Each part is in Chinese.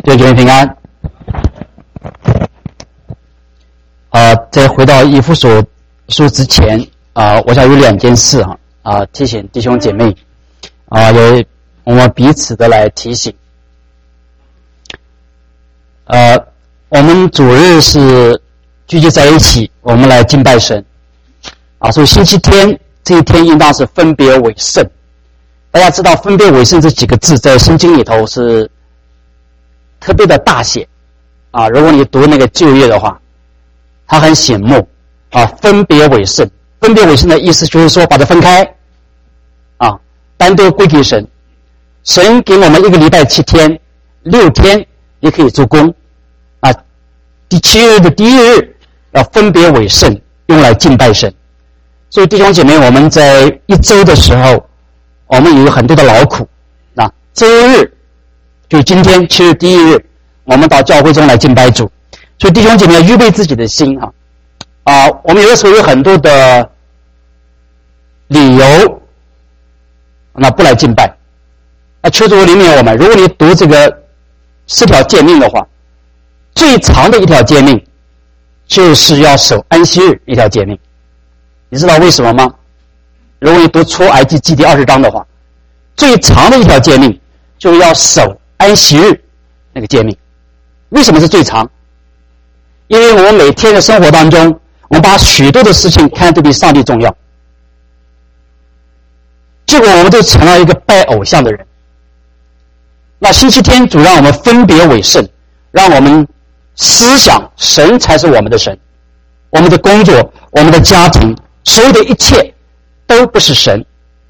弟兄姐妹平安。在回到以弗所书之前我想有2件事提醒弟兄姐妹有我们彼此的来提醒。我们主日是聚集在一起，我们来敬拜神所以星期天这一天应当是分别为圣。大家知道分别为圣这几个字在圣经里头是特别的大写如果你读那个旧约的话，它很醒目分别为圣。分别为圣的意思就是说把它分开单独归给神。神给我们一个礼拜7天，6天也可以做工第7日的第1日要分别为圣，用来敬拜神。所以弟兄姐妹，我们在一周的时候我们有很多的劳苦周日就今天7日第1日我们到教会中来敬拜主。所以弟兄姐妹要预备自己的心我们有的时候有很多的理由不来敬拜求主怜悯我们。如果你读这个4条诫命的话，最长的一条诫命就是要守安息日一条诫命。你知道为什么吗？如果你读出埃及记第20章的话，最长的一条诫命就是要守安息日那个诫命。为什么是最长？因为我们每天的生活当中，我们把许多的事情看得比上帝重要，结果我们都成了一个拜偶像的人。那星期天主让我们分别为圣，让我们思想神才是我们的神，我们的工作，我们的家庭，所有的一切都不是神，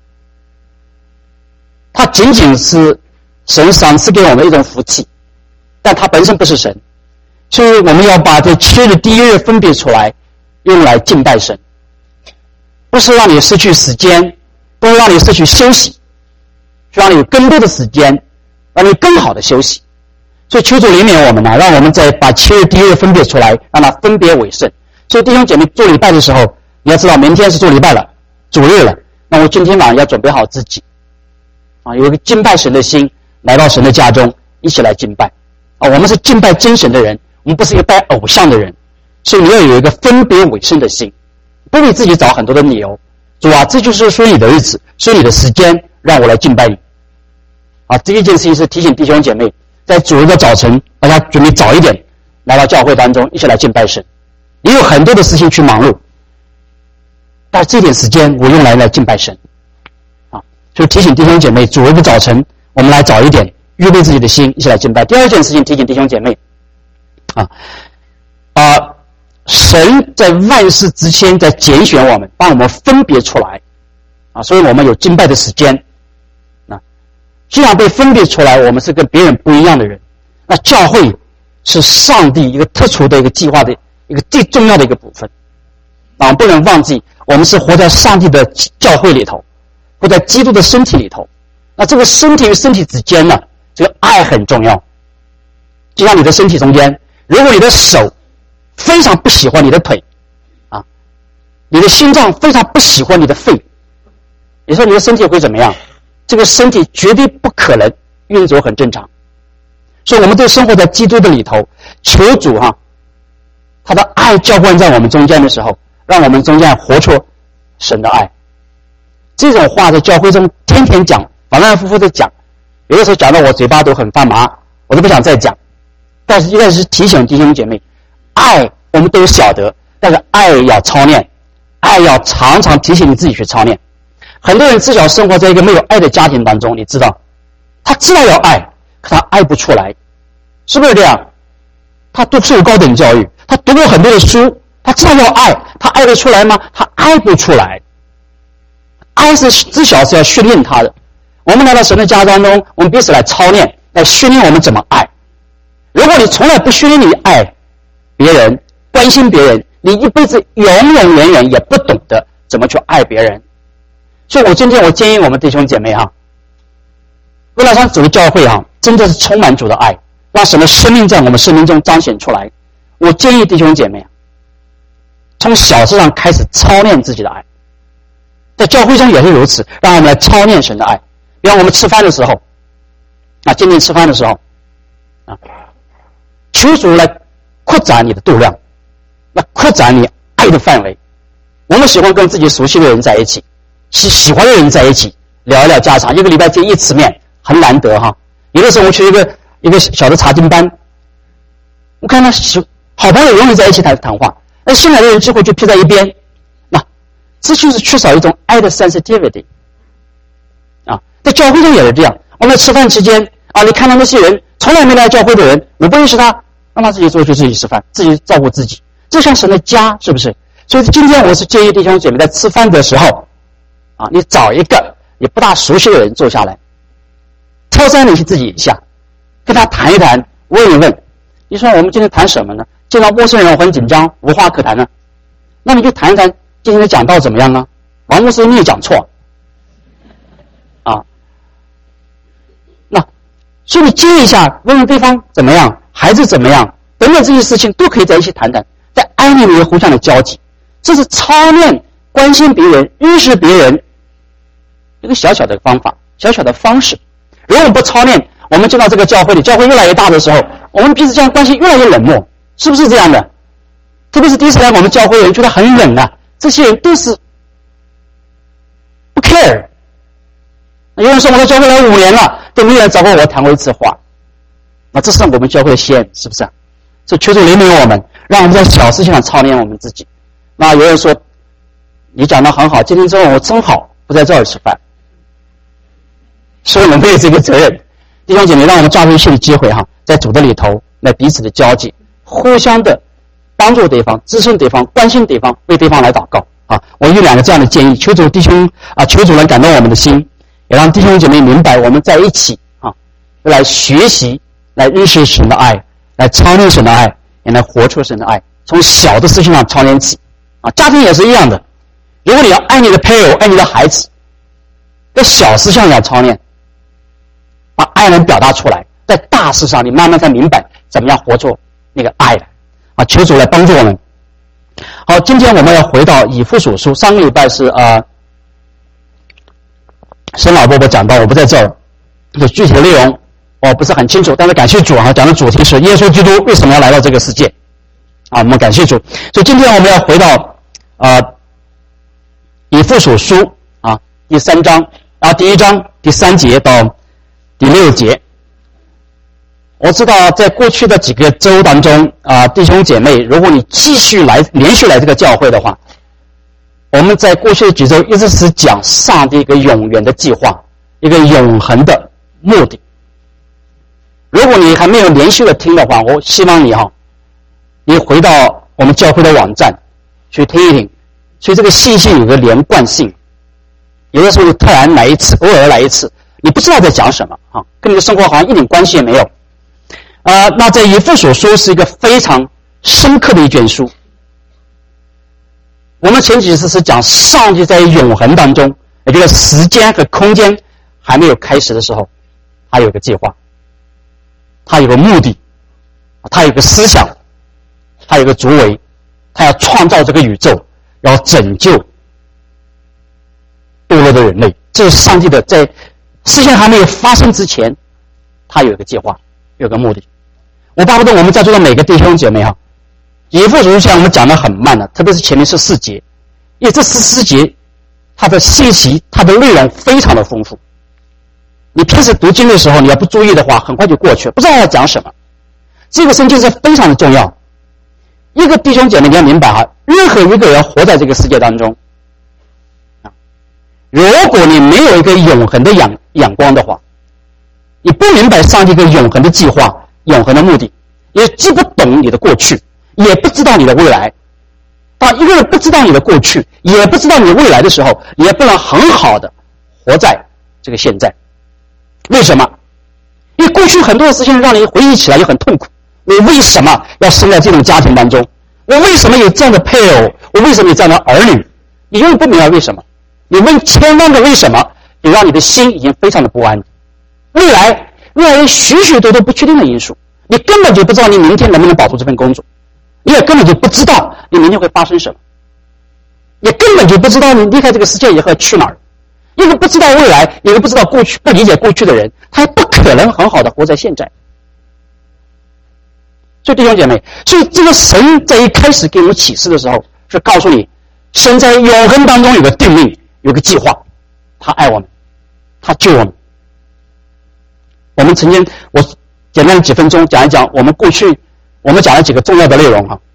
它仅仅是神赏赐给我们一种福气，但它本身不是神。所以我们要把这7日第1日分别出来，用来敬拜神，不是让你失去时间，不是让你失去休息，是让你有更多的时间，让你更好的休息。所以求主怜悯我们让我们再把7日第1日分别出来，让它分别为圣。所以弟兄姐妹做礼拜的时候，你要知道明天是做礼拜了，主日了，那我今天晚上要准备好自己有一个敬拜神的心，来到神的家中一起来敬拜我们是敬拜真神的人，我们不是一个拜偶像的人。所以你要有一个分别为圣的心，不为自己找很多的理由。主这就是属于你的日子，属于你的时间，让我来敬拜你这一件事情是提醒弟兄姐妹，在主日的早晨大家准备早一点来到教会当中一起来敬拜神。你有很多的事情去忙碌，但这点时间我用来敬拜神就提醒弟兄姐妹，主日的早晨我们来早一点预备自己的心一起来敬拜。第二件事情提醒弟兄姐妹神在万事之前在拣选我们，帮我们分别出来所以我们有敬拜的时间这样被分别出来，我们是跟别人不一样的人。那教会是上帝一个特殊的一个计划的一个最重要的一个部分不能忘记我们是活在上帝的教会里头，活在基督的身体里头。那这个身体与身体之间呢，这个爱很重要。就像你的身体中间，如果你的手非常不喜欢你的腿你的心脏非常不喜欢你的肺，你说你的身体会怎么样？这个身体绝对不可能运作很正常。所以我们都生活在基督的里头，求主他的爱浇灌在我们中间的时候，让我们中间活出神的爱。这种话在教会中天天讲，反反复复的讲，有的时候讲到我嘴巴都很发麻，我都不想再讲。但是应该是提醒弟兄姐妹，爱我们都晓得，但是爱要操练，爱要常常提醒你自己去操练。很多人自小生活在一个没有爱的家庭当中，你知道他知道要爱，可他爱不出来，是不是这样？他读受高等教育，他读过很多的书，他知道要爱，他爱得出来吗？他爱不出来。爱是自小是要训练他的。我们来到神的家当中，我们彼此来操练，来训练我们怎么爱。如果你从来不训练你爱别人，关心别人，你一辈子永永远远也不懂得怎么去爱别人。所以我今天我建议我们弟兄姐妹为了让主的教会真的是充满主的爱，让神的生命在我们生命中彰显出来。我建议弟兄姐妹从小事上开始操练自己的爱，在教会中也是如此，让我们来操练神的爱。比方我们吃饭的时候今天吃饭的时候求主来扩展你的度量，来扩展你爱的范围。我们喜欢跟自己熟悉的人在一起，喜欢的人在一起聊一聊家常，一个礼拜见一次面很难得哈。有的时候我去一个小的查经班，我看到好朋友永远在一起谈话，而新来的人几乎就撇在一边。那这就是缺少一种爱的 sensitivity 啊。在教会中也是这样，我们吃饭期间啊，你看到那些人从来没来教会的人，你不认识他，让他自己做就自己吃饭，自己照顾自己，这像神的家，是不是？所以今天我是建议弟兄姐妹在吃饭的时候啊，你找一个你不大熟悉的人坐下来，挑战你自己一下，跟他谈一谈，问一问。你说我们今天谈什么呢？见到陌生人我很紧张，无话可谈呢。那你就谈一谈今天的讲道怎么样啊？王牧师你也讲错啊。那所以你接一下，问问对方怎么样，孩子怎么样，等等这些事情都可以在一起谈谈，在爱里面互相的交集，这是操练关心别人、认识别人一个小小的方法、小小的方式。如果我们不操练，我们进到这个教会里，教会越来越大的时候，我们彼此这样关系越来越冷漠，是不是这样的？特别是第一次来我们教会的人觉得很冷啊，这些人都是不 care。有人说我在教会来5年了，都没有人找过我谈过一次话，那这是我们教会的先，是不是？所以求主怜悯我们，让我们在小事情上操练我们自己。那有人说你讲得很好，今天中午我正好不在这儿吃饭，所以我们没有这个责任。弟兄姐妹，让我们抓住一切的机会哈，在主的里头来彼此的交际，互相的帮助对方，支持对方，关心对方，为对方来祷告啊！我有2个这样的建议，求主弟兄啊，求主能感动我们的心，也让弟兄姐妹明白我们在一起啊，来学习，来认识神的爱，来操练神的爱，也来活出神的爱，从小的事情上操练起啊！家庭也是一样的，如果你要爱你的配偶，爱你的孩子，在小事上要操练。把爱能表达出来，在大事上你慢慢才明白怎么样活出那个爱来啊！求主来帮助我们。好，今天我们要回到以弗所书，上个礼拜是沈老伯伯讲到，我不在这儿，这具体的内容我不是很清楚，但是感谢主啊，讲的主题是耶稣基督为什么要来到这个世界啊，我们感谢主。所以今天我们要回到以弗所书啊第3章啊第1章第3节到第6节。我知道在过去的几个周当中弟兄姐妹，如果你连续来这个教会的话，我们在过去的几周一直是讲上帝一个永远的计划，一个永恒的目的。如果你还没有连续的听的话，我希望你回到我们教会的网站去听一听，所以这个信息有个连贯性。有的时候你突然来一次，偶尔来一次，你不知道在讲什么啊，跟你的生活好像一点关系也没有。那在以弗所书是一个非常深刻的一卷书。我们前几次是讲上帝在永恒当中，也就是时间和空间还没有开始的时候，他有个计划，他有个目的，他有个思想，他有个主为，他要创造这个宇宙，要拯救堕落的人类。这是上帝的在事情还没有发生之前，他有一个计划，有个目的。我巴不得我们在座的每个弟兄姐妹以弗所书现在我们讲得很慢了，特别是前面14节，因为这14节它的信息，它的内容非常的丰富。你平时读经的时候，你要不注意的话，很快就过去了，不知道要讲什么。这个圣经是非常的重要。一个弟兄姐妹你要明白任何一个人活在这个世界当中，如果你没有一个永恒的眼光的话，你不明白上帝一个永恒的计划、永恒的目的，也既不懂你的过去，也不知道你的未来。当一个人不知道你的过去，也不知道你的未来的时候，也不能很好的活在这个现在。为什么？因为过去很多的事情让你回忆起来也很痛苦。我为什么要生在这种家庭当中？我为什么有这样的配偶？我为什么有这样的儿女？你永远不明白为什么。你问千万个为什么，也让你的心已经非常的不安。未来有许许多多不确定的因素，你根本就不知道你明天能不能保住这份工作，你也根本就不知道你明天会发生什么，也根本就不知道你离开这个世界以后要去哪儿。一个不知道未来，一个不知道过去，不理解过去的人，他也不可能很好的活在现在。 所以弟兄姐妹，所以这个神在一开始给我们启示的时候，是告诉你，神在永恒当中有个定命，有个计划，他爱我们，他救我们。我们曾经，我简单的几分钟讲一讲，我们过去我们讲了几个重要的内容哈。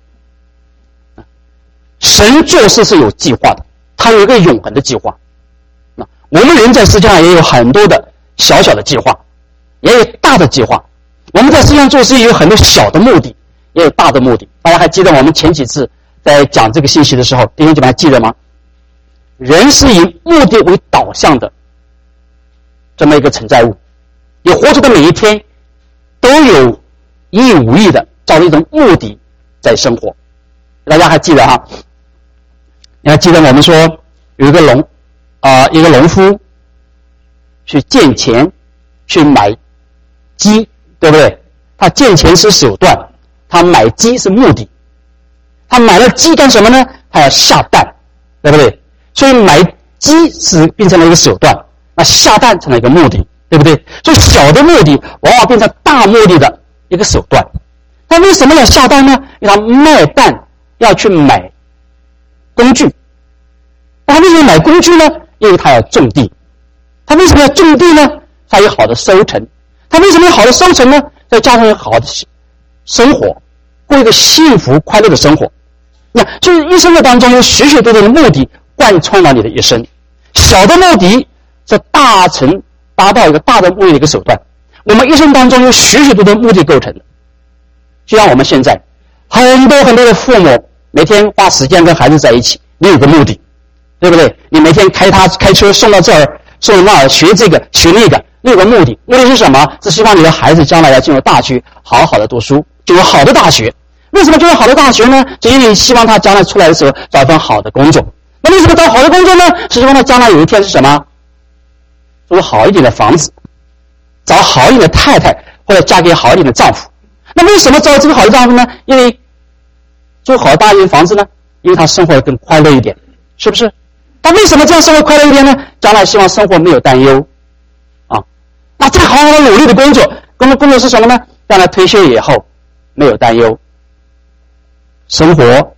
神做事是有计划的，他有一个永恒的计划。我们人在世界上也有很多的小小的计划，也有大的计划。我们在世界上做事也有很多小的目的，也有大的目的。大家还记得我们前几次在讲这个信息的时候，弟兄姐妹还记得吗？人是以目的为导向的这么一个存在物，你活着的每一天都有有意无意的照着一种目的在生活。大家还记得哈？你还记得我们说有一个农夫去见钱去买鸡，对不对？他见钱是手段，他买鸡是目的。他买了鸡干什么呢？他要下蛋，对不对？所以买鸡是变成了一个手段，那下蛋成了一个目的，对不对？所以小的目的往往变成大目的的一个手段。他为什么要下蛋呢？因为他卖蛋要去买工具。他为什么买工具呢？因为他要种地。他为什么要种地呢？他有好的收成。他为什么有好的收成呢？再加上有好的生活，过一个幸福快乐的生活。那所以一生的当中有许许多多的目的贯穿了你的一生。小的目的是达到一个大的目的的一个手段。我们一生当中有许许多多的目的构成的。就像我们现在很多很多的父母每天花时间跟孩子在一起，你有个目的，对不对？你每天开车送到这儿送到那儿，学这个学那个，你有个目的。目的是什么？是希望你的孩子将来要进入大学，好好的读书，进入好的大学。为什么进入好的大学呢？就因为你希望他将来出来的时候找一份好的工作。那为什么找好的工作呢？是希望他将来有一天是什么？住好一点的房子，找好一点的太太，或者嫁给好一点的丈夫。那为什么找这个好的丈夫呢？因为住好大一点房子呢？因为他生活更快乐一点，是不是？他为什么这样生活快乐一点呢？将来希望生活没有担忧啊。那再好好的努力的工作，工作是什么呢？将来退休以后没有担忧，生活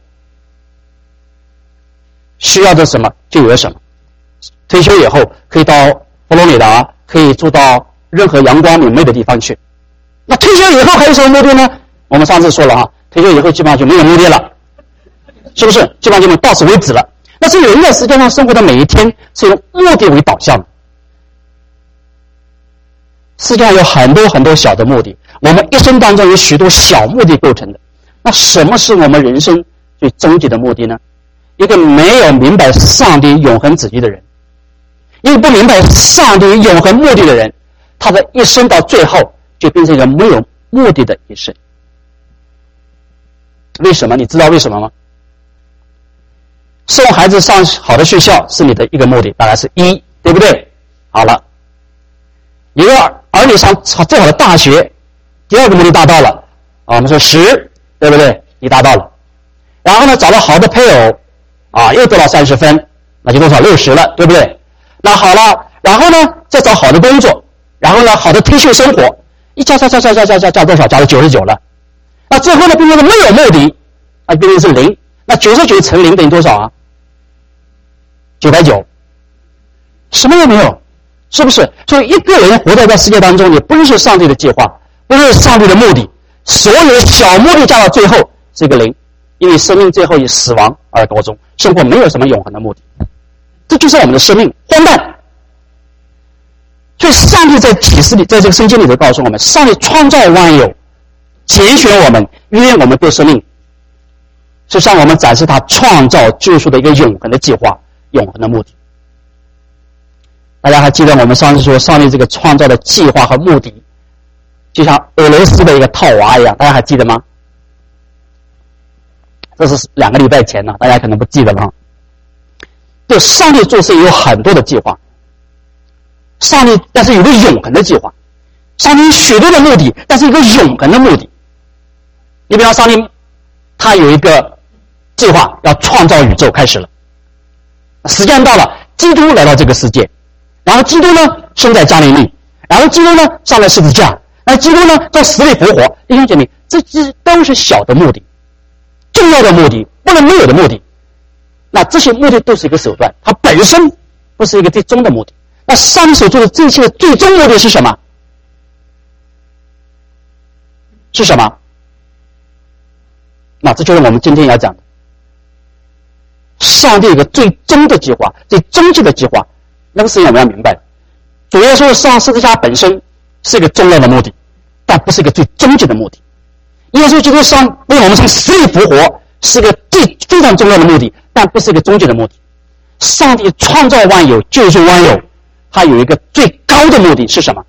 需要的什么就有什么。退休以后可以到佛罗里达，可以住到任何阳光明媚的地方去。那退休以后还有什么目的呢？我们上次说了哈，退休以后基本上就没有目的了，是不是？基本上就到此为止了。但是人在世界上生活的每一天是由目的为导向的。世界上有很多很多小的目的，我们一生当中有许多小目的构成的。那什么是我们人生最终极的目的呢？一个没有明白上帝永恒旨意的人，一个不明白上帝永恒目的的人，他的一生到最后就变成一个没有目的的一生。为什么？你知道为什么吗？送孩子上好的学校是你的一个目的，大概是1，对不对？好了，一个儿女上最好的大学，第二个目的达到了啊，我们说10，对不对？你达到了。然后呢，找到好的配偶啊，又得到30分，那就多少60了，对不对？那好了，然后呢，再找好的工作，然后呢，好的退休生活，一加多少？加了99了。那最后呢，变成了没有目的，啊，变成是0。那99乘0等于多少啊？990，什么也没有，是不是？所以一个人活在这世界当中，你不是上帝的计划，不是上帝的目的，所有的小目的加到最后是一个0，因为生命最后以死亡而告终，生活没有什么永恒的目的，这就是我们的生命，荒诞。所以上帝在启示里，在这个圣经里头告诉我们，上帝创造万有，拣选我们，约我们对生命，是向我们展示他创造救赎的一个永恒的计划，永恒的目的。大家还记得我们上次说上帝这个创造的计划和目的就像俄罗斯的一个套娃一样，大家还记得吗？这是2个礼拜前呢，大家可能不记得了。对，上帝做事有很多的计划，上帝但是有个永恒的计划，上帝有许多的目的，但是一个永恒的目的。你比方上帝他有一个计划要创造宇宙开始了，时间到了，基督来到这个世界，然后基督呢生在加利利，然后基督呢上了十字架， 那基督呢，从死里复活，弟兄姐妹，这都是小的目的，重要的目的，不能没有的目的。那这些目的都是一个手段，它本身不是一个最终的目的。那上帝所做的这一切的最终目的是什么？是什么？那这就是我们今天要讲的。上帝有个最终的计划，最终极的计划，那个事情我们要明白。主耶稣上十字架本身是一个重要的目的，但不是一个最终极的目的。耶稣基督上为我们从死里复活，是一个非常重要的目的，但不是一个终极的目的。上帝创造万有，救赎万有，他有一个最高的目的是什么？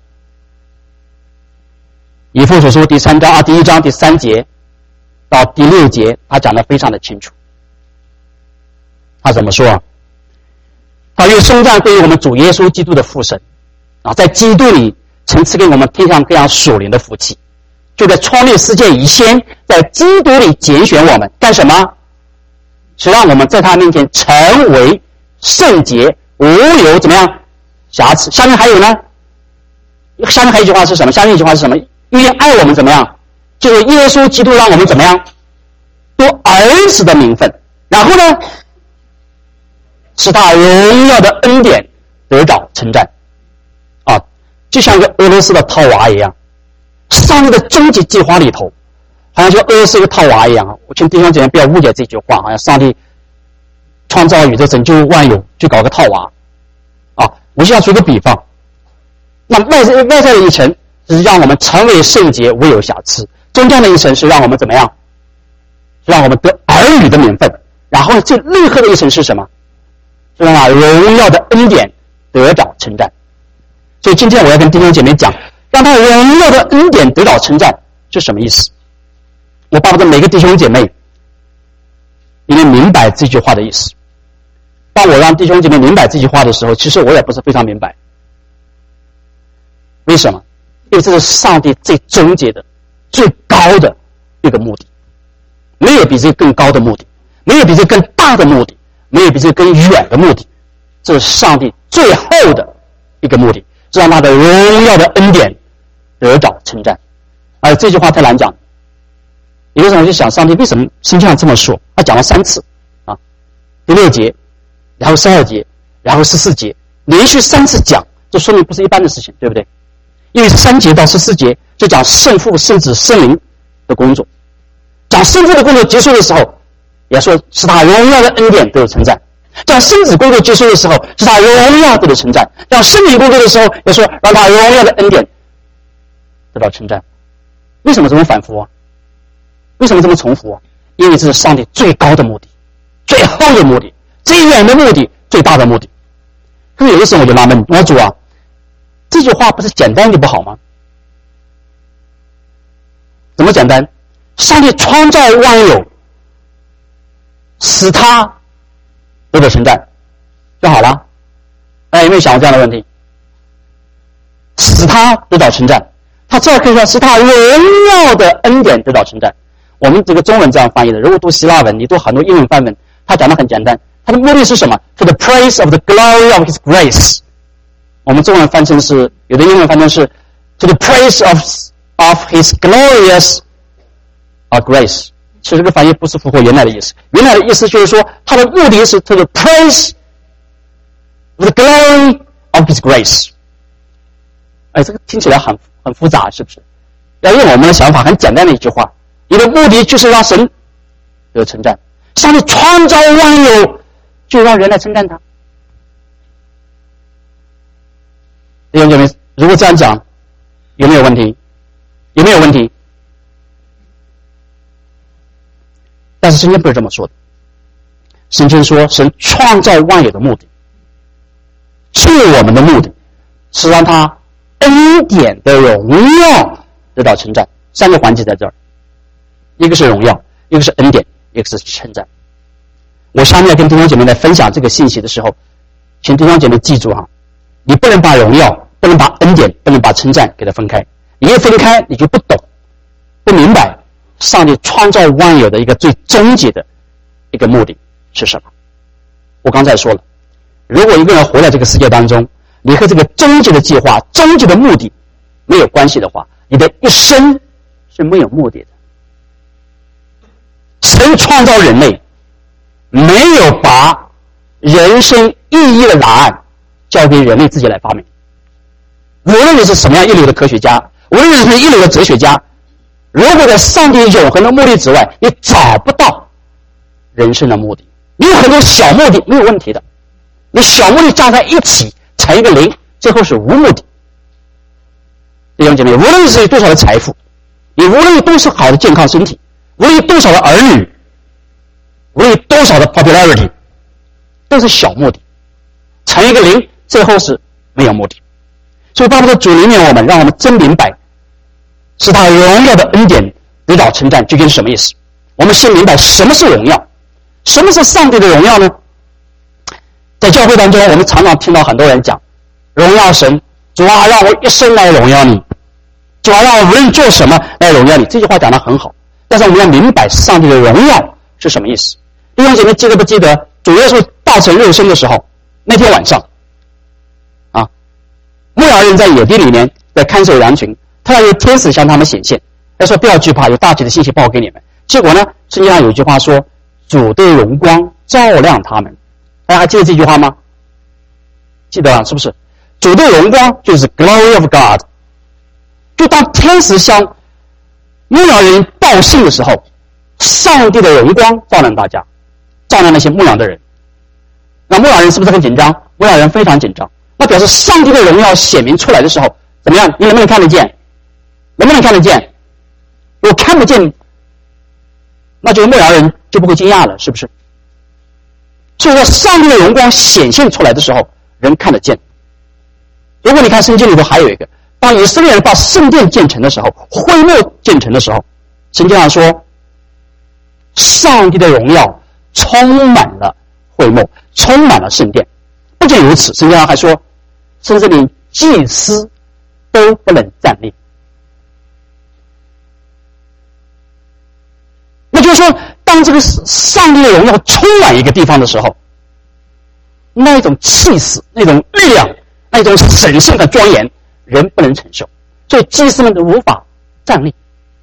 以弗所书第1章第3节到第6节，他讲得非常的清楚。他怎么说啊？他愿颂赞归于我们主耶稣基督的父神啊，在基督里曾赐给我们天上各样属灵的福气，就在创立世界以先，在基督里拣选我们干什么？是让我们在他面前成为圣洁，无有怎么样瑕疵。下面还有呢？下面还有一句话是什么？下面一句话是什么？因为爱我们怎么样？就是耶稣基督让我们怎么样？多儿子的名分。然后呢？使他荣耀的恩典得着称赞啊，就像一个俄罗斯的套娃一样。上帝的终极计划里头，好像就俄罗斯一个套娃一样啊。我请弟兄姐妹不要误解这句话，好像上帝创造宇宙拯救万有就搞个套娃啊。我就要做个比方，那外在的一层是让我们成为圣洁无有瑕疵，中间的一层是让我们怎么样？让我们得儿女的名分。然后最内核的一层是什么？是让他荣耀的恩典得着称赞。所以今天我要跟弟兄姐妹讲，让他荣耀的恩典得着称赞是什么意思？我巴不得每个弟兄姐妹你能明白这句话的意思。当我让弟兄姐妹明白这句话的时候，其实我也不是非常明白。为什么？因为这是上帝最终极的、最高的一个目的，没有比这个更高的目的，没有比这个更大的目的，没有比这个更远的目的。这是上帝最后的一个目的，是让他的荣耀的恩典得着称赞。而这句话太难讲，有的时候我就想，上帝为什么圣经上这么说？他讲了3次啊，第6节，然后12节，然后14节，连续3次讲，这说明不是一般的事情，对不对？因为3节到14节就讲圣父、圣子、圣灵的工作，讲圣父的工作结束的时候，也说是他荣耀的恩典得到称赞；讲圣子工作结束的时候，是他荣耀得到称赞；讲圣灵工作的时候，也说让他荣耀的恩典得到称赞。为什么这么反复啊？为什么这么重复啊？因为这是上帝最高的目的，最后的目的，最远的目的，最大的目的。可是有的时候我就纳闷，我主啊，这句话不是简单就不好吗？怎么简单？上帝创造万有，使他得到称赞就好了。大家有没有想过这样的问题？使他得到称赞，他这可以说使他荣耀的恩典得到称赞。我们这个中文这样翻译的，如果读希腊文，你读很多英文范文，他讲的很简单，他的目的是什么？ For the praise of the glory of his grace。 我们中文翻成是，有的英文翻成是 To the praise of his glorious grace。 其实这个翻译不是符合原来的意思，原来的意思就是说他的目的是 To the praise of the glory of his grace。 哎，这个听起来很复杂，是不是？要用我们的想法，很简单的一句话，你的目的就是让神得称赞。上帝创造万有，就让人来称赞他。弟兄姐妹，如果这样讲，有没有问题？有没有问题？但是圣经不是这么说的。圣经说，神创造万有的目的，是我们的目的，是让他恩典的荣耀得到称赞。3个环节在这儿，一个是荣耀，一个是恩典，一个是称赞。我下面跟弟兄姐妹来分享这个信息的时候，请弟兄姐妹记住哈，你不能把荣耀，不能把恩典，不能把称赞给它分开。你一分开，你就不懂，不明白上帝创造万有的一个最终极的一个目的是什么。我刚才说了，如果一个人活在这个世界当中，你和这个终极的计划、终极的目的没有关系的话， 你的一生是没有目的的。神创造人类，没有把人生意义的答案交给人类自己来发明。无论你是什么样一流的科学家，无论你是一流的哲学家，如果在上帝永恒的目的之外，你找不到人生的目的。你有很多小目的没有问题的，你小目的加在一起乘一个0，最后是无目的。弟兄姐妹，无论你是有多少的财富，你无论有多少好的健康身体，无论有多少的儿女，无论有多少的 popularity， 都是小目的，乘一个0，最后是没有目的。所以巴不得主里面我们让我们真明白，是他荣耀的恩典得到称赞究竟是什么意思。我们先明白什么是荣耀，什么是上帝的荣耀呢？在教会当中，我们常常听到很多人讲荣耀神，主啊，让我一生来荣耀你，主啊，让我无论做什么来荣耀你。这句话讲得很好，但是我们要明白上帝的荣耀是什么意思。弟兄姐妹，记得不记得主耶稣道成肉身的时候，那天晚上啊，牧羊人在野地里面在看守羊群，突然有天使向他们显现，他说不要惧怕，有大喜的信息报给你们。结果呢，圣经上有一句话说，主的荣光照亮他们。大家还记得这句话吗？记得了是不是？主的荣光就是 glory of God。 就当天使向牧羊人报信的时候，上帝的荣光照亮大家，照亮那些牧羊的人。那牧羊人是不是很紧张？牧羊人非常紧张。那表示上帝的荣耀显明出来的时候，怎么样？你能不能看得见？能不能看得见？如果看不见，那这个牧羊人就不会惊讶了，是不是？所以说上帝的荣光显现出来的时候，人看得见。如果你看圣经里头还有一个，当以色列人把圣殿建成的时候，会幕建成的时候，圣经上说上帝的荣耀充满了会幕，充满了圣殿。不仅如此，圣经上还说甚至连祭司都不能站立。那就是说，当这个上帝的荣耀充满一个地方的时候，那一种气势，那种力量，那种神圣的庄严，人不能承受，所以祭司们都无法站立。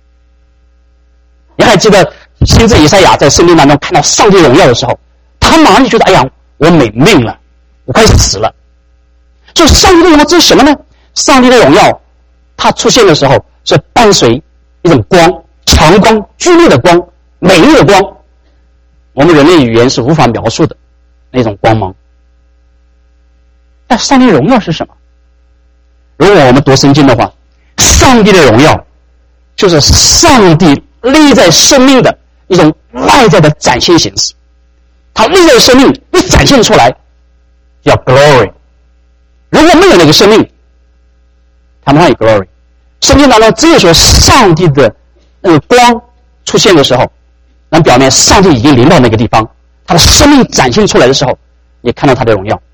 你还记得先知以赛亚在圣经当中看到上帝荣耀的时候，他马上就觉得，哎呀，我没命了，我快死了。所以上帝的荣耀这是什么呢？上帝的荣耀它出现的时候是伴随一种光，强光，剧烈的光，美丽的光，我们人类语言是无法描述的那种光芒。但上帝荣耀是什么？如果我们读圣经的话，上帝的荣耀就是上帝立在生命的一种外在的展现形式。他立在生命一展现出来叫 glory。 如果没有那个生命，谈不上有 glory。 圣经当中只有说上帝的那个光出现的时候，能表明上帝已经临到那个地方，他的生命展现出来的时候，也看到他的荣耀。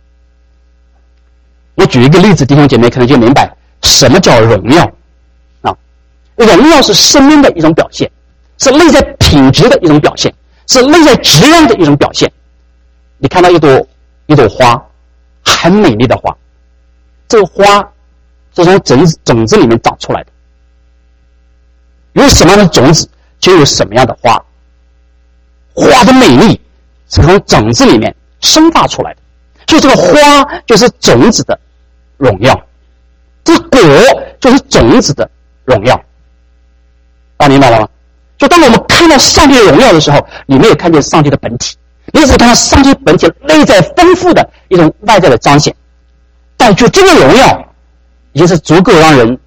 我举一个例子，弟兄姐妹可能就明白什么叫荣耀啊！荣耀是生命的一种表现，是内在品质的一种表现，是内在质量的一种表现。你看到一朵花，很美丽的花，这个花是从种子里面长出来的，有什么样的种子就有什么样的花，花的美丽是从种子里面生发出来的，所以这个花就是种子的荣耀，这个果就是种子的荣耀。大家明白了吗？就当我们看到上帝的荣耀的时候，你没有看见上帝的本体，你只看到上帝本体内在丰富的一种外在的彰显，但就这个荣耀已经是足够让人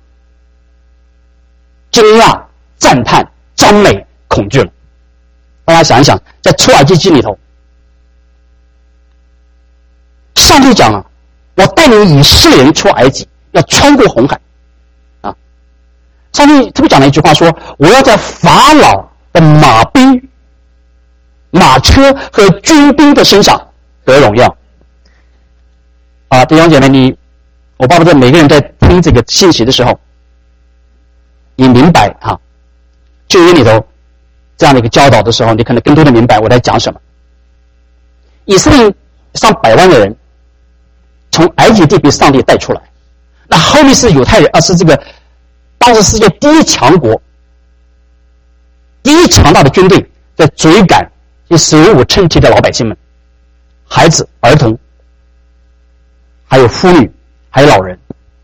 惊讶、赞叹、赞美、恐惧了。大家想一想，在出埃及记里头，上帝讲啊，我带领以色列人出埃及，要穿过红海啊。上帝特别讲了一句话说，我要在法老的马兵、马车和军兵的身上得荣耀啊。弟兄姐妹，我巴不得每个人在听这个信息的时候，你明白啊，旧约里头这样的一个教导的时候，你可能更多的明白我在讲什么。以色列上百万的人从埃及地被上帝带出来，那后面是犹太人，是这个当时世界第一强国、第一强大的军队在追赶这手无寸铁的老百姓们，孩子、儿童，还有妇女，还有老人。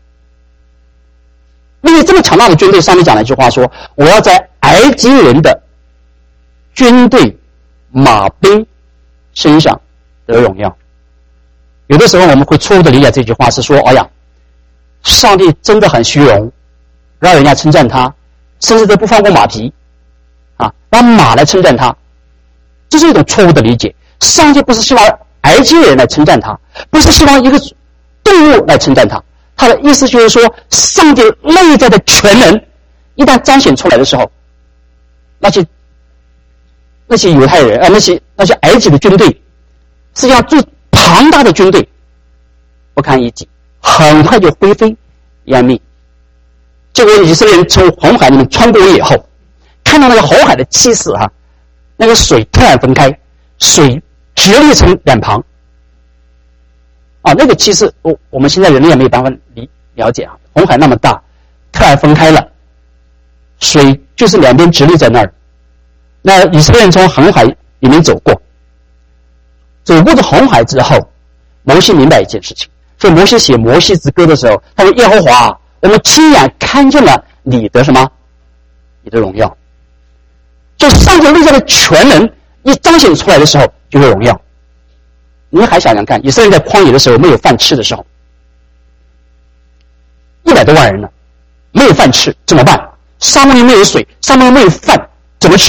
面对这么强大的军队，上面讲了一句话说：我要在埃及人的军队马兵身上得荣耀。有的时候我们会错误的理解这句话是说，哎呀，上帝真的很虚荣，让人家称赞他，甚至都不放过马匹啊，让马来称赞他。这是一种错误的理解。上帝不是希望埃及人来称赞他，不是希望一个动物来称赞他。他的意思就是说，上帝内在的全能一旦彰显出来的时候，那些犹太人那些埃及的军队，实际上最庞大的军队不堪一击，很快就灰飞烟灭。结果以色列人从红海里面穿过以后，看到那个红海的气势哈，那个水突然分开，水直立成两旁啊，那个气势我们现在人类也没有办法了解啊。红海那么大，突然分开了，水就是两边直立在那儿。那以色列人从红海里面走过这红海之后，摩西明白一件事情，所以摩西写摩西之歌的时候，他说：耶和华，我们亲眼看见了你的什么？你的荣耀。就上帝内在的全能一彰显出来的时候，就是荣耀。你还想想看，以色列人在旷野的时候没有饭吃的时候，100多万人呢，没有饭吃怎么办？沙漠里没有水，沙漠里没有饭，怎么吃？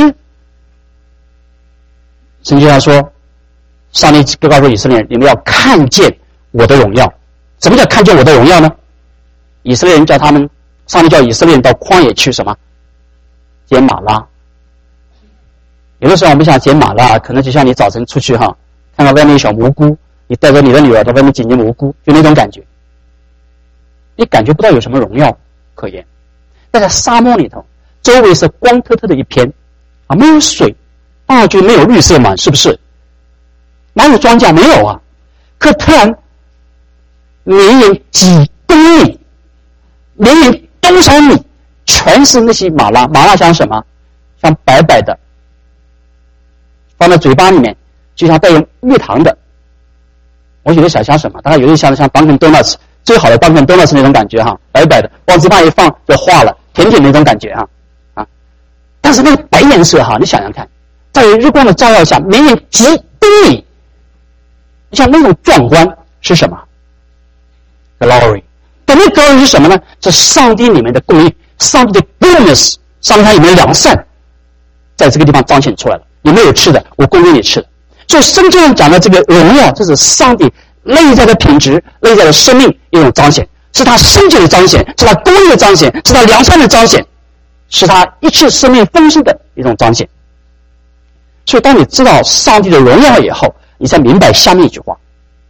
圣经上说，上帝就告诉以色列人，你们要看见我的荣耀。什么叫看见我的荣耀呢？以色列人叫他们，上帝叫以色列人到旷野去什么？捡马拉。有的时候我们想捡马拉，可能就像你早晨出去哈，看到外面有小蘑菇，你带着你的女儿到外面捡蘑菇，就那种感觉。你感觉不到有什么荣耀可言。但在沙漠里头，周围是光秃秃的一片啊，没有水，就没有绿色嘛，是不是？哪有庄稼？没有啊。可突然绵延几公里，绵延多少米，全是那些马拉。马拉像什么？像白白的，放在嘴巴里面，就像带有蜜糖的。我有点想像什么？大概有点像Dunkin Donuts， 最好的Dunkin Donuts那种感觉哈，白白的，往嘴巴一放就化了，甜甜那种感觉啊。但是那个白颜色哈，你想想看，在日光的照耀下，绵延几公里，像那种壮观是什么 ？Glory。但那 glory 是什么呢？是上帝里面的公义，上帝的 goodness， 上帝它里面的良善，在这个地方彰显出来了。你没有吃的，我供应你吃的。所以圣经上讲的这个荣耀，这是上帝内在的品质、内在的生命一种彰显，是他圣洁的彰显，是他公义的彰显，是他良善的彰显，是他一切生命丰盛的一种彰显。所以当你知道上帝的荣耀以后，你才明白下面一句话。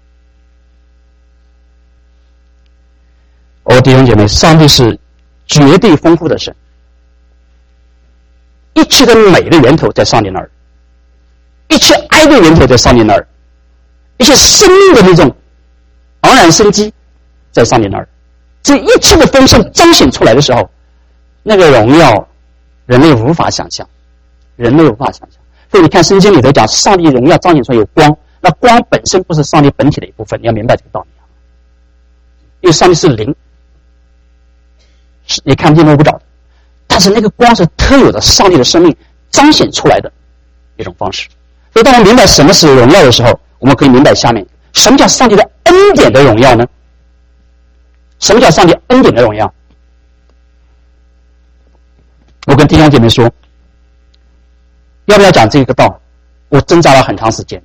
弟兄姐妹，上帝是绝对丰富的神，一切的美的源头在上帝那儿，一切爱的源头在上帝那儿，一切生命的那种昂然生机在上帝那儿。这一切的丰盛彰显出来的时候，那个荣耀人类无法想象，人类无法想象。所以你看圣经里头讲上帝荣耀彰显出来有光，那光本身不是上帝本体的一部分，你要明白这个道理。因为上帝是灵，你看不见摸不着的，但是那个光是特有的上帝的生命彰显出来的一种方式。所以当我们明白什么是荣耀的时候，我们可以明白下面什么叫上帝的恩典的荣耀呢？什么叫上帝恩典的荣耀？我跟弟兄姐妹说，要不要讲这个道？我挣扎了很长时间。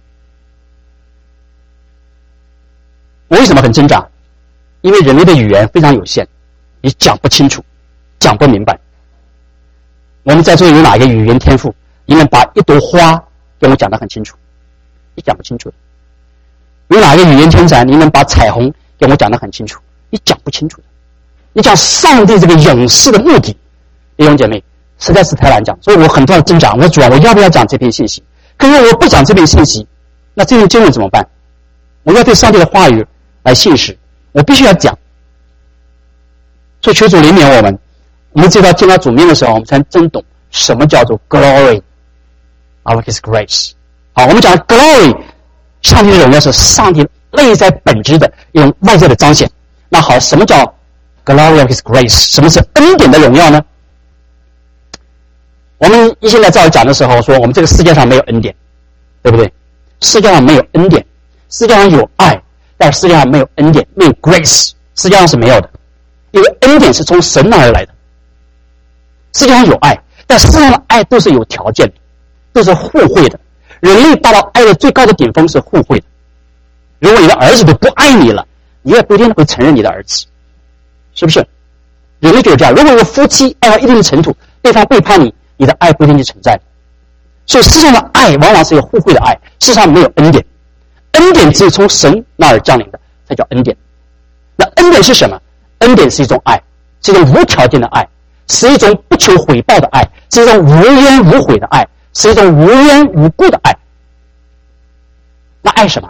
我为什么很挣扎？因为人类的语言非常有限，你讲不清楚，讲不明白。我们在座有哪个语言天赋，你能把一朵花跟我讲得很清楚？你讲不清楚的。有哪个语言天才，你能把彩虹跟我讲得很清楚？你讲不清楚的。你讲上帝这个永世的目的，弟兄姐妹，实在是太难讲。所以我很多的挣扎，我主要我要不要讲这篇信息？可是我不讲这篇信息，那这篇经文怎么办？我要对上帝的话语来信实，我必须要讲。所以求主怜悯我们， 我们知道见到主面的时候，我们才真懂什么叫做 glory of His grace。好，我们讲 glory， 上帝的荣耀是上帝内在本质的一种外在的彰显。那好，什么叫 glory of His grace？ 什么是恩典的荣耀呢？我们现在在讲的时候说，我们这个世界上没有恩典，对不对？世界上没有恩典，世界上有爱，但世界上没有恩典，没有 grace， 世界上是没有的，因为恩典是从神那而来的。世界上有爱，但世界上的爱都是有条件的，都是互惠的。人类达到爱的最高的顶峰是互惠的。如果你的儿子都不爱你了，你也不一定会承认你的儿子，是不是？人类就是这样。如果一个夫妻爱到一定的程度，对方背叛你，你的爱不一定就存在。所以世上的爱往往是有互惠的爱，世上没有恩典。恩典只有从神那儿降临的，才叫恩典。那恩典是什么？恩典是一种爱，是一种无条件的爱，是一种不求回报的爱，是一种无冤无悔的爱，是一种无缘无故的爱。那爱什么？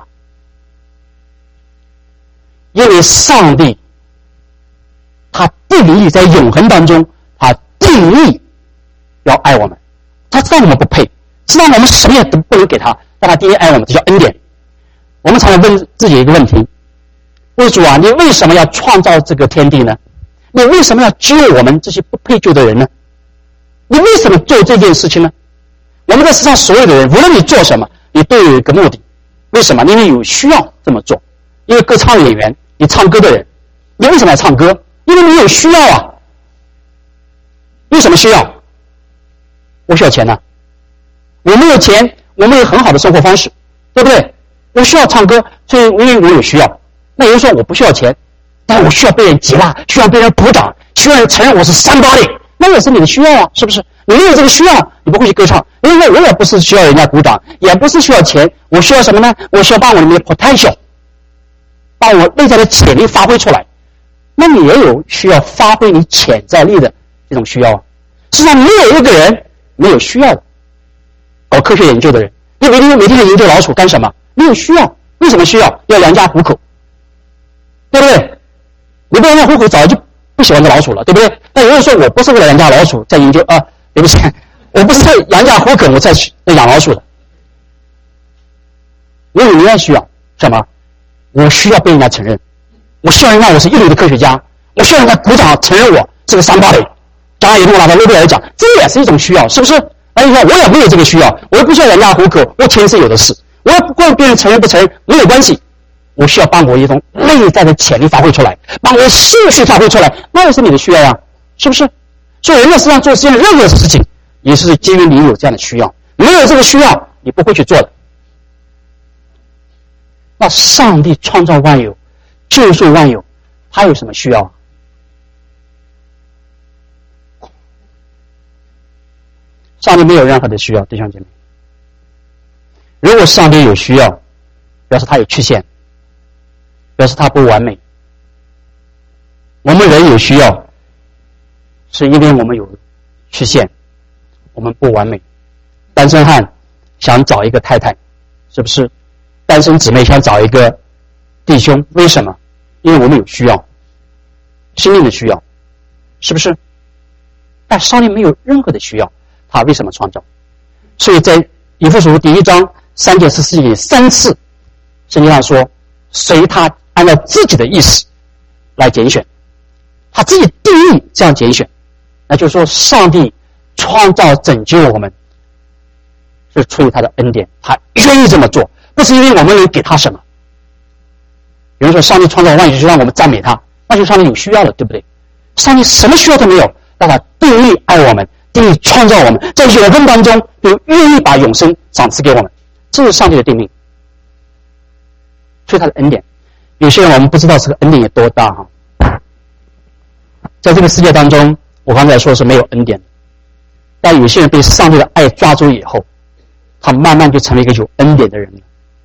因为上帝他定义在永恒当中，他定义要爱我们，他知道我们不配，知道我们什么也都不能给他，但他定义爱我们，这叫恩典。我们常常问自己一个问题：为主啊，你为什么要创造这个天地呢？你为什么要救我们这些不配救的人呢？你为什么做这件事情呢？我们在世上所有的人，无论你做什么，你都有一个目的。为什么？因为有需要这么做。因为歌唱演员，你唱歌的人，你为什么要唱歌？因为你有需要啊。为什么需要？我需要钱呢。我没有钱，我没有很好的生活方式，对不对？我需要唱歌，所以因为我有需要。那有人说我不需要钱，但我需要被人接纳，需要被人鼓掌，需要人承认我是 somebody， 那也是你的需要啊，是不是？你没有这个需要，你不会去歌唱。因为我也不是需要人家鼓掌，也不是需要钱，我需要什么呢？我需要把我里面的 potential， 把我内在的潜力发挥出来。那你也有需要发挥你潜在力的这种需要啊。实际上没有一个人没有需要的。搞科学研究的人，你每天研究老鼠干什么？没有需要。为什么需要？要养家糊口，对不对？你不养家糊口，早就不喜欢这老鼠了，对不对？但有人说我不是为了养家老鼠在研究啊，对不起，我不是养家糊口我在养老鼠的。因为你也需要什么？我需要被人家承认，我需要人让我是一流的科学家，我需要人家鼓掌承认我是个somebody，将来有天我拿到诺贝尔奖，这也是一种需要，是不是？而且我也没有这个需要，我也不需要养家糊口，我钱是有的是，我也不管别人承认不承认没有关系，我需要把我一种内在的潜力发挥出来，把我的兴趣发挥出来，那也是你的需要呀，是不是？所以人在世上做世界上任何事情，也是基于你有这样的需要，没有这个需要，你不会去做的。那上帝创造万有，救赎万有，他有什么需要啊？上帝没有任何的需要，弟兄姐妹。如果上帝有需要，表示他有缺陷，表示他不完美。我们人有需要，是因为我们有缺陷，我们不完美。单身汉想找一个太太，是不是？单身姊妹想找一个弟兄，为什么？因为我们有需要，心灵的需要，是不是？但上帝没有任何的需要，他为什么创造？所以在以弗所书第1章3节14节3次，圣经上说，随他按照自己的意思来拣选，他自己定义这样拣选，那就是说，上帝创造拯救我们，是出于他的恩典，他愿意这么做，不是因为我们能给他什么。有人说，上帝创造万有就让我们赞美他，那就上帝有需要了，对不对？上帝什么需要都没有，但他定义爱我们，定义创造我们，在永恒当中又愿意把永生赏赐给我们，这是上帝的定命，所以他的恩典。有些人我们不知道这个恩典有多大哈。在这个世界当中，我刚才说是没有恩典的，但有些人被上帝的爱抓住以后，他慢慢就成为一个有恩典的人了。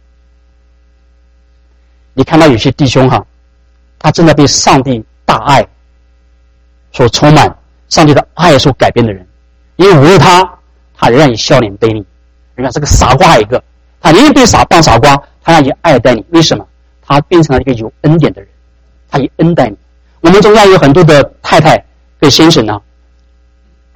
你看到有些弟兄哈，他真的被上帝大爱所充满，上帝的爱所改变的人，因为无论他仍然以笑脸对你，人家是个傻瓜一个，他宁愿被当傻瓜，他让你爱戴你。为什么？他变成了一个有恩典的人，他以恩待你。我们中间有很多的太太跟先生呢，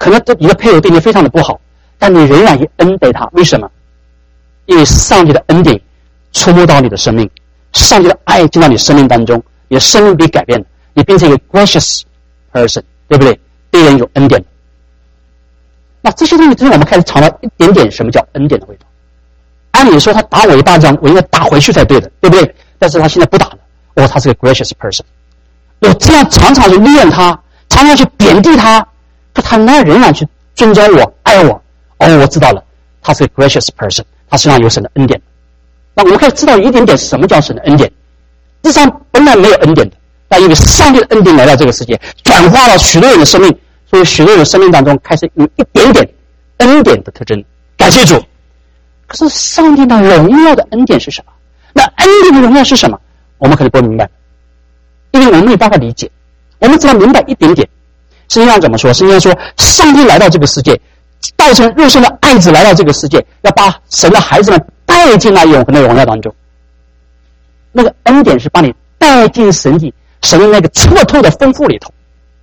可能你的配偶对你非常的不好，但你仍然以恩待他。为什么？因为上帝的恩典触摸到你的生命，上帝的爱进到你生命当中，你的生命被改变了，你变成一个 gracious person， 对不对？对人有恩典。那这些东西，我们开始尝到一点点什么叫恩典的味道。按理说他打我一巴掌，我应该打回去才对的，对不对？但是他现在不打了，他是个 gracious person。我这样常常去练他，常常去贬低他，可他仍然去尊重我、爱我。我知道了，他是个 gracious person， 他身上有神的恩典。那我们可以知道一点点什么叫神的恩典。世上本来没有恩典的，但因为上帝的恩典来到这个世界，转化了许多人的生命，所以许多人的生命当中开始有一点点恩典的特征。感谢主。可是上帝的荣耀的恩典是什么？那恩典的荣耀是什么？我们可能不明白，因为我们没有办法理解。我们只能明白一点点。圣经上怎么说？圣经上说，上帝来到这个世界，道成肉身的爱子来到这个世界，要把神的孩子们带进那永恒的荣耀当中。那个恩典是把你带进神的那个彻透的丰富里头。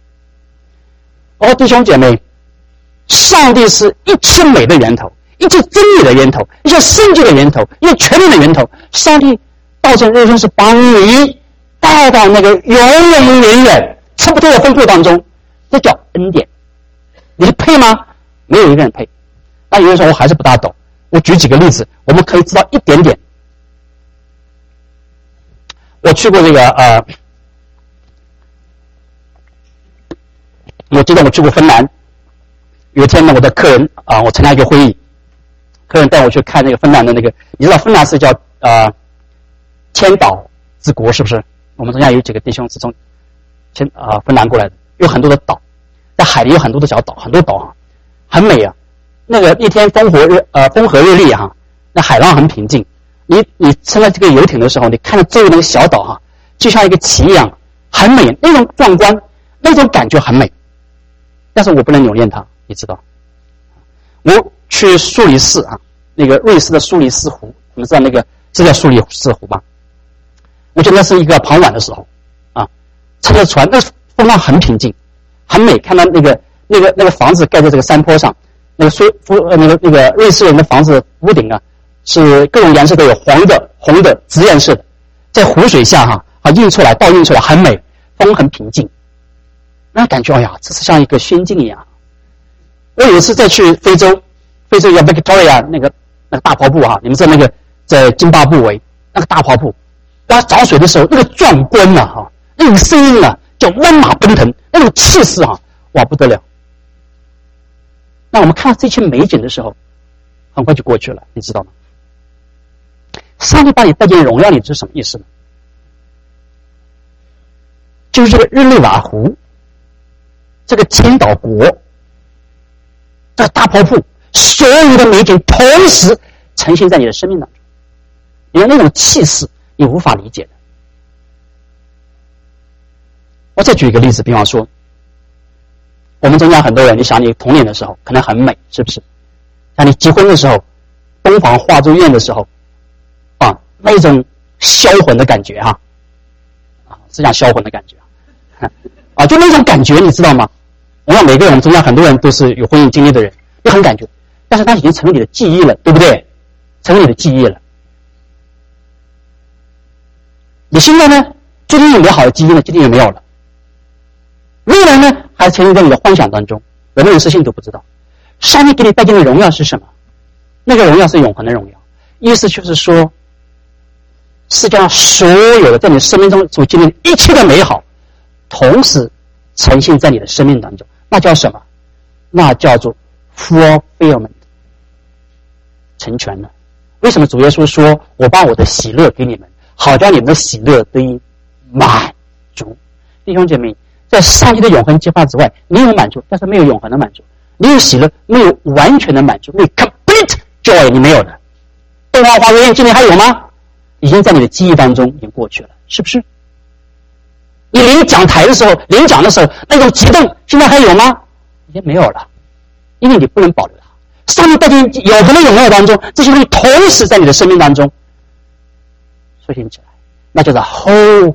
弟兄姐妹，上帝是一切美的源头，一切真理的源头，一切圣洁的源头，一切权利的源头。上帝道成肉身是把你带到那个永永远远彻不透的丰富当中，这叫恩典。你配吗？没有一个人配。那有人说我还是不大懂，我举几个例子，我们可以知道一点点。我去过这个我记得我去过芬兰。有一天呢，我的客人我参加一个会议，客人带我去看那个芬兰的那个，你知道芬兰是叫千岛之国，是不是？我们中间有几个弟兄是从芬兰过来的，有很多的岛，在海里有很多的小岛，很多岛很美啊。那个一天风和日丽那海浪很平静。你乘在这个游艇的时候，你看到周围那个小岛就像一个旗一样，很美，那种壮观，那种感觉很美。但是我不能扭恋它，你知道。我去苏黎世那个瑞士的苏黎世湖，你们知道那个这叫苏黎世湖吧？我觉得那是一个傍晚的时候乘着船，那风浪很平静，很美。看到那个房子盖在这个山坡上，那个瑞士人的房子屋顶是各种颜色都有，黄的、红的、紫颜色的，在湖水下倒映出来很美，风很平静。那感觉这是像一个仙境一样。我有一次再去非洲叫 Victoria 那个大瀑布你们知道那个在津巴布韦那个大瀑布，涨水的时候那个壮观那种声音叫万马奔腾，那种气势不得了。那我们看到这些美景的时候，很快就过去了，你知道吗？上帝把你带进荣耀里是什么意思呢？就是这个日内瓦湖，这个千岛国，这个大瀑布，所有的美景同时呈现在你的生命当中，你的那种气势你无法理解的。我再举一个例子，比方说我们中间很多人，你想你童年的时候可能很美，是不是？像你结婚的时候，东房花烛宴的时候那种销魂的感觉是讲销魂的感觉就那种感觉，你知道吗？我想每个人中间很多人都是有婚姻经历的人，也很感觉，但是它已经成为你的记忆了，对不对？成为你的记忆了。你现在呢，最近有没有好的记忆呢？今天也没有了。未来呢，还沉浸在你的幻想当中，人的事情都不知道。上帝给你带进的荣耀是什么？那个荣耀是永恒的荣耀，意思就是说，世界上所有的在你生命中所经历的一切的美好，同时呈现在你的生命当中，那叫什么？那叫做 fulfillment， 成全了。为什么主耶稣说我把我的喜乐给你们，好叫你们的喜乐得以满足？弟兄姐妹，在上帝的永恒计划之外，你有满足，但是没有永恒的满足；你有喜乐，没有完全的满足，没有 complete joy， 你没有的。东方花烛宴今天还有吗？已经在你的记忆当中已经过去了，是不是？你领奖台的时候，领奖的时候那种激动，现在还有吗？已经没有了，因为你不能保留它。上帝带进永恒的荣耀当中，这些东西同时在你的生命当中出现起来，那叫做 whole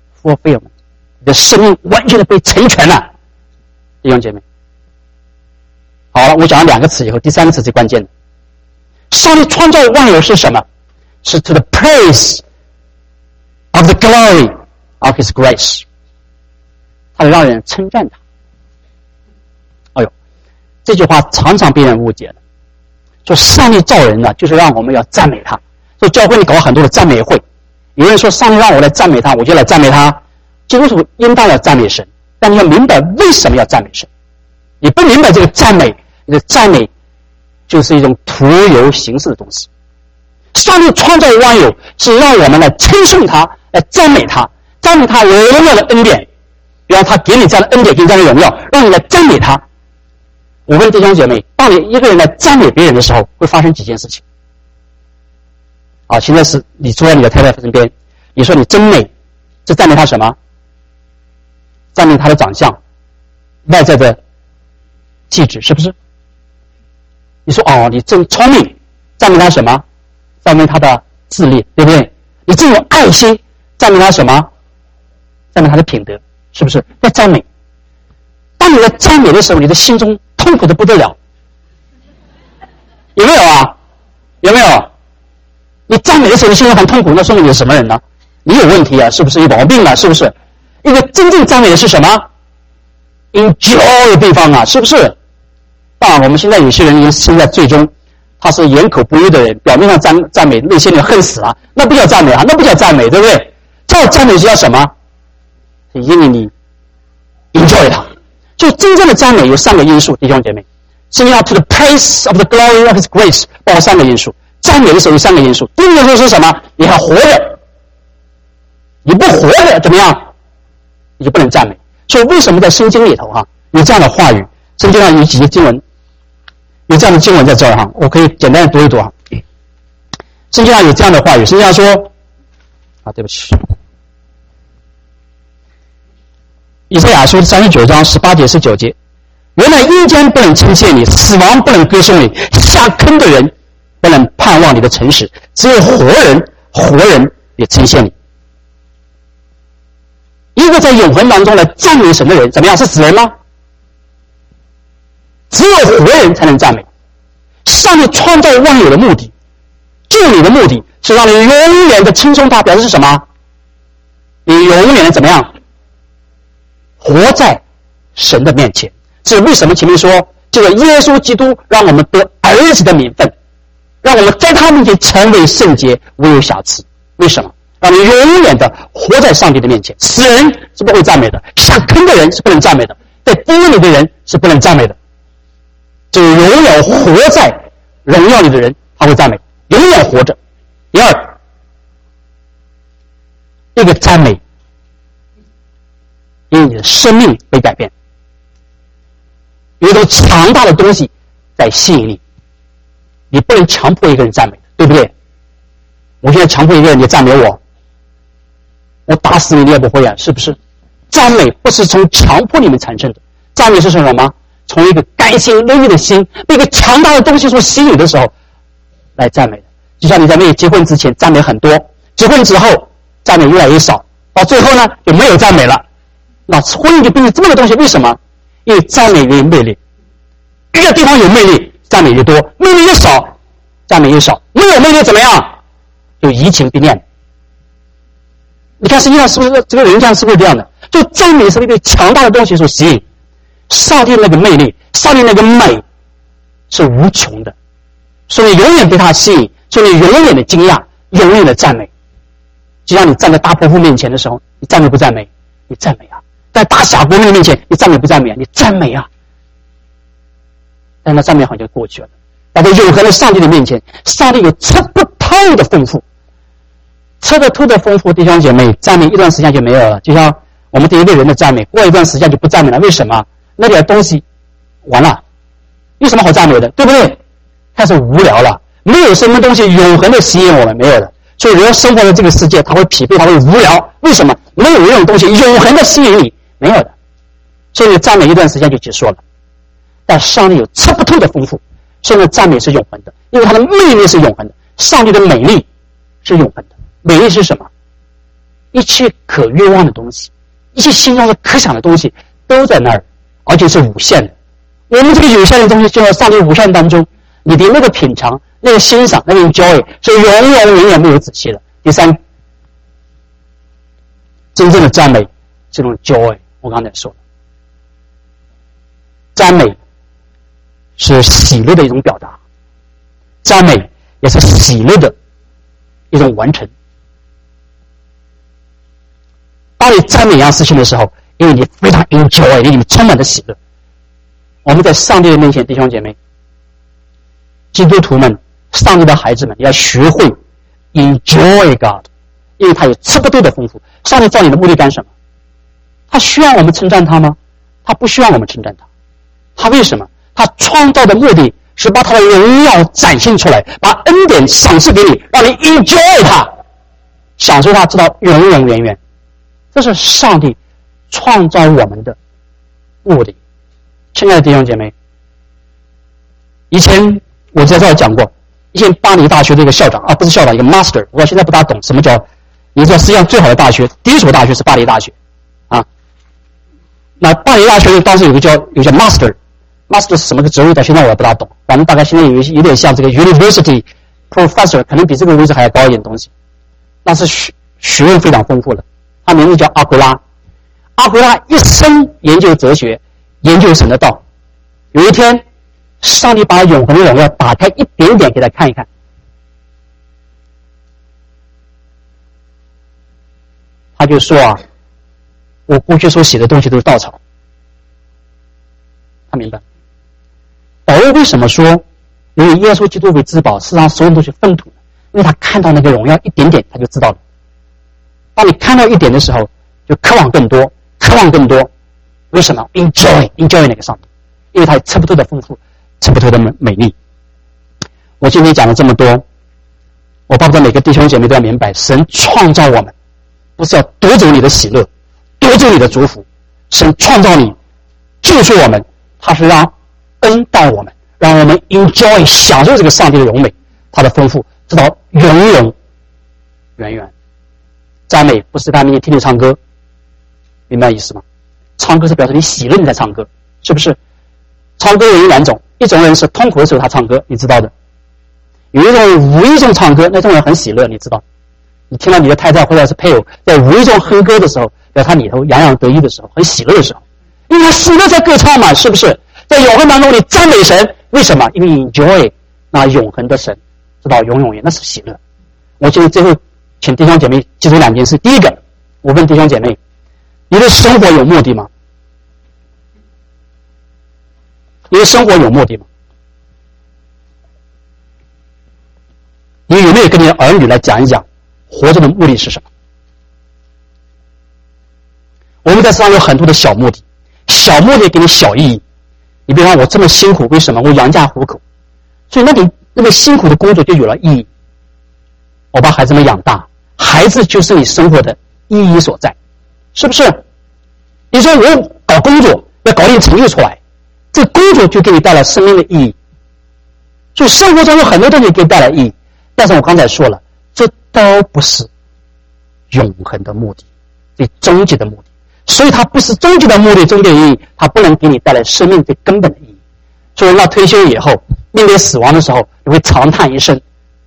fulfillment， 你的生命完全的被成全了，弟兄姐妹。 好了，我讲了2个词以后，第3个词最关键的。上帝创造万有是什么？是 to the praise of the glory of his grace。他让人称赞他。哎呦，这句话常常被人误解了。说上帝造人呢，就是让我们要赞美他。所以教会里搞很多的赞美会，有人说上帝让我来赞美他，我就来赞美他。基督徒应当要赞美神，但你要明白为什么要赞美神。你不明白这个赞美，你的赞美就是一种徒有形式的东西。上帝创造万有是让我们来称颂他，来赞美他，赞美他荣耀的恩典。比方他给你这样的恩典，给你这样的荣耀，让你来赞美他。我问弟兄姐妹，当你一个人来赞美别人的时候，会发生几件事情？现在是你坐在你的太太身边，你说你真美，这赞美他什么？赞美他的长相，外在的气质，是不是？你说你真聪明，赞美他什么？赞美他的智力，对不对？你真有爱心，赞美他什么？赞美他的品德，是不是？要赞美。当你在赞美的时候，你的心中痛苦的不得了，有没有啊？有没有？你赞美的时候，你心中很痛苦，那说明你是什么人呢？你有问题啊，是不是有毛病啊？是不是？一个真正赞美的是什么 ？enjoy 的地方啊，是不是？当然，我们现在有些人现在最终他是言口不一的人，表面上赞美，内心里恨死了，那不叫赞美啊，那不叫赞美，对不对？叫赞美是叫什么？因为你 enjoy 它。就真正的赞美有3个因素，弟兄姐妹，圣经要 to the praise of the glory of his grace， 包括3个因素。赞美的时候有3个因素。第一个因素是什么？你还活着，你不活着怎么样？你就不能赞美。所以为什么在圣经里头有这样的话语？圣经上有几节经文，有这样的经文在这儿我可以简单的读一读圣经上有这样的话语，圣经上说对不起，以赛亚书39章18节19节，原来阴间不能称谢你，死亡不能歌颂你，下坑的人不能盼望你的诚实，只有活人也称谢你。一个在永恒当中来赞美神的人，怎么样？是死人吗？只有活人才能赞美。上帝创造万有的目的，救你的目的是让你永远的称颂他，表示是什么？你永远的怎么样？活在神的面前。这是为什么前面说这个耶稣基督让我们得儿子的名分，让我们在他面前成为圣洁，无有瑕疵。为什么？让你永远的活在上帝的面前。死人是不会赞美的，下坑的人是不能赞美的，在地狱里的人是不能赞美的。只有永远活在荣耀里的人他会赞美，永远活着。第二，一个赞美因为你的生命被改变，有一种强大的东西在吸引你，你不能强迫一个人赞美，对不对？我现在强迫一个人你赞美我打死你，你也不会是不是？赞美不是从强迫里面产生的，赞美是什么？从一个甘心乐意的心，被一个强大的东西所吸引的时候来赞美的。就像你在结婚之前赞美很多，结婚之后赞美越来越少，到最后呢就没有赞美了。那婚姻就变成这么个东西，为什么？因为赞美越有魅力，一个地方有魅力，赞美越多；魅力越少，赞美越少。没有魅力怎么样？就移情别恋。你看实际上是不是这个人像是不是这样的？就赞美是被强大的东西所吸引。上帝那个魅力，上帝那个美是无穷的，所以你永远被他吸引，所以你永远的惊讶，永远的赞美。就像你站在大泼妇面前的时候，你赞美不赞美？你赞美啊！在大峡谷面前，你赞美不赞美啊？你赞美啊！但那赞美好像就过去了。但在永恒的上帝的面前，上帝有测不透的丰富，测不透的丰富，弟兄姐妹，赞美一段时间就没有了。就像我们对一个人的赞美，过一段时间就不赞美了。为什么？那点东西完了，有什么好赞美的，对不对？开始无聊了，没有什么东西永恒的吸引我们，没有的。所以人生活在这个世界，他会疲惫，他会无聊。为什么？没有一种东西永恒的吸引你，没有的。所以赞美一段时间就结束了。但上帝有测不透的丰富，所以赞美是永恒的，因为它的魅力是永恒的。上帝的美丽是永恒的。美丽是什么？一切可愿望的东西，一切心中的可想的东西都在那儿，而且是无限的， 我们这个有限的东西进入上帝无限当中，你的那个品尝、那个欣赏、那个 enjoy 是永远没有止息的。第三，真正的赞美这种 joy， 我刚才说了，赞美是喜乐的一种表达，赞美也是喜乐的一种完成。当你赞美一样事情的时候，因为你非常 enjoy， 因为你充满着喜乐。我们在上帝的面前，弟兄姐妹，基督徒们，上帝的孩子们，要学会 enjoy God， 因为他有吃不够的丰富。上帝造你的目的干什么？他需要我们称赞他吗？他不需要我们称赞他。他为什么？他创造的目的是把他的荣耀展现出来，把恩典赏赐给你，让你 enjoy 他，享受他，直到永远。这是上帝创造我们的目的。亲爱的弟兄姐妹，以前我在这儿讲过，以前巴黎大学的一个校长不是校长，一个 master， 我现在不大懂什么叫，你知道世界上最好的大学，第一所大学是巴黎大学啊。那巴黎大学当时有个叫 master 是什么个职位的？现在我也不大懂，反正大概现在有点像这个 university professor， 可能比这个位置还要高一点东西。那是学问非常丰富的。他名字叫阿圭拉，阿圭拉一生研究哲学，研究神的道。有一天，上帝把永恒的荣耀打开一点点给他看一看。他就说我过去所写的东西都是稻草。他明白。保罗为什么说因为耶稣基督为至宝，世上所有东西粪土？因为他看到那个荣耀一点点，他就知道了。当你看到一点的时候，就渴望更多。为什么 ？enjoy 那个上帝，因为他有吃不透的丰富，吃不透的美丽。我今天讲了这么多，我巴不得每个弟兄姐妹都要明白，神创造我们，不是要夺走你的喜乐，夺走你的祝福。神创造你，救赎我们，他是让恩待我们，让我们 enjoy 享受这个上帝的荣美，他的丰富，直到永远。赞美不是在他面前听你唱歌，明白意思吗？唱歌是表示你喜乐你在唱歌，是不是？唱歌有两种，一种人是痛苦的时候他唱歌，你知道的；有一种无意中唱歌，那种人很喜乐，你知道。你听到你的太太或者是配偶在无意中哼歌的时候，在他里头洋洋得意的时候，很喜乐的时候，因为他喜乐在歌唱嘛，是不是？在永恒当中你赞美神，为什么？因为 enjoy 那永恒的神，直到永远，那是喜乐。我今天最后请弟兄姐妹记住两件事。第一个，我问弟兄姐妹，你的生活有目的吗？你的生活有目的吗？你有没有跟你的儿女来讲一讲活着的目的是什么？我们在世上有很多的小目的，小目的给你小意义。你比方我这么辛苦，为什么？我养家糊口，所以那个辛苦的工作就有了意义。我把孩子们养大，孩子就是你生活的意义所在，是不是？你说我搞工作要搞点成就出来，这工作就给你带来生命的意义。所以生活中有很多东西给你带来意义，但是我刚才说了，这都不是永恒的目的，最终极的目的。所以它不是终极的目的，终极的意义，它不能给你带来生命最根本的意义。所以那退休以后面对死亡的时候，你会长叹一声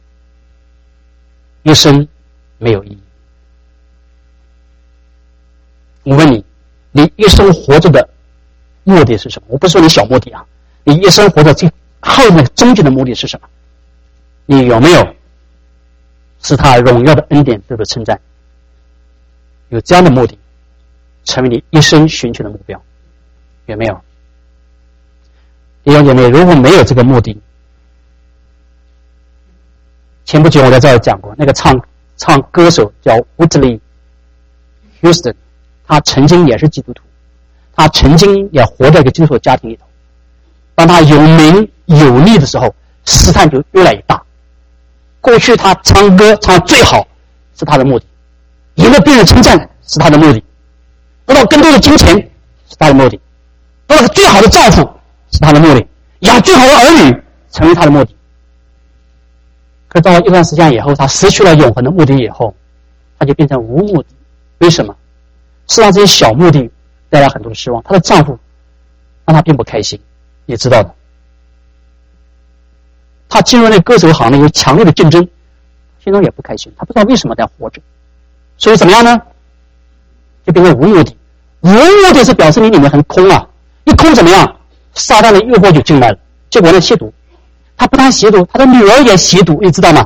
没有意义。我问你，你一生活着的目的是什么？我不是说你小目的啊，你一生活着最后那个终极的目的是什么？你有没有是他荣耀的恩典得到称赞？有这样的目的，成为你一生寻求的目标，有没有？弟兄姐妹，如果没有这个目的，前不久我在这儿讲过，那个唱歌手叫 Whitney Houston， 他曾经也是基督徒，他曾经也活在一个基督徒家庭里头。当他有名有利的时候，试探就越来越大。过去他唱歌唱最好是他的目的，赢得别人称赞是他的目的，得到更多的金钱是他的目的，得到最好的丈夫是他的目的，养最好的儿女成为他的目的。可到一段时间以后，他失去了永恒的目的以后，他就变成无目的。为什么？实际上这些小目的带来很多的失望。她的丈夫让她并不开心， 也知道的。他进入那歌手行业有强烈的竞争，心中也不开心，他不知道为什么在活着，所以怎么样呢？就变成无目的。无目的是表示你里面很空啊，一空怎么样？撒旦的诱惑就进来了，结果呢吸毒。他不但吸毒，他的女儿也吸毒，你知道吗？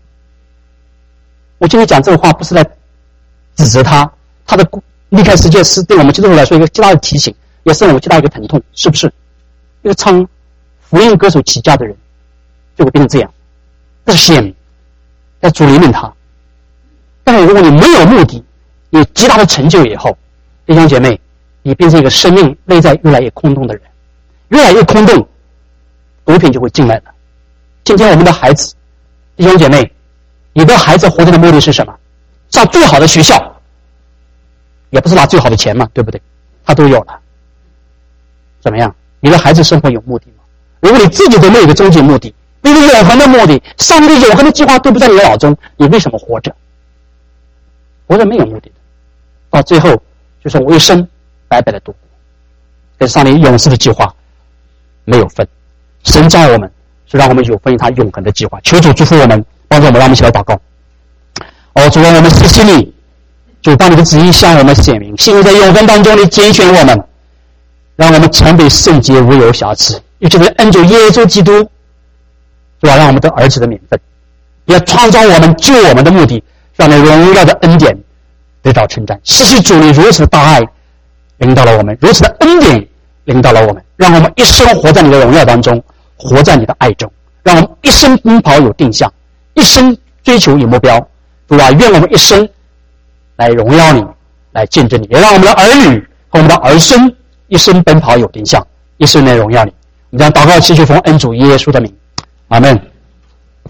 我今天讲这个话不是来指责他，他的离开世界是对我们基督徒来说一个极大的提醒，也是我们极大一个疼痛，是不是？一个唱福音歌手起家的人，就会变成这样，这是险，在主怜悯他。但是如果你没有目的，有极大的成就以后，弟兄姐妹，你变成一个生命内在越来越空洞的人，越来越空洞，毒品就会进来了。今天我们的孩子，弟兄姐妹，你的孩子活着的目的是什么？上最好的学校，也不是拿最好的钱嘛，对不对？他都有了，怎么样？你的孩子生活有目的吗？如果你自己都没有一个终极目的，你的永恒的目的，上帝永恒的计划都不在你的脑中，你为什么活着？活着没有目的的，到最后就是我一生白白的度过，跟上帝永世的计划没有分。神造我们是让我们有分于他永恒的计划。求主祝福我们，帮助我们，让我们一起来祷告。主啊，我们谢谢你，主把你的旨意向我们显明，幸福在永恒当中你拣选我们，让我们成为圣洁无有瑕疵，也就是恩主耶稣基督，是吧？让我们得儿子的名分，也创造我们救我们的目的，让那荣耀的恩典得到称赞。谢谢主，你如此的大爱领导了我们，如此的恩典领导了我们，让我们一生活在你的荣耀当中，活在你的爱中，让我们一生奔跑有定向，一生追求有目标。主啊，愿我们一生来荣耀你，来见证你，也让我们的儿女和我们的儿孙一生奔跑有定向，一生来荣耀你。我们将祷告祈求奉恩主耶稣的名，阿们。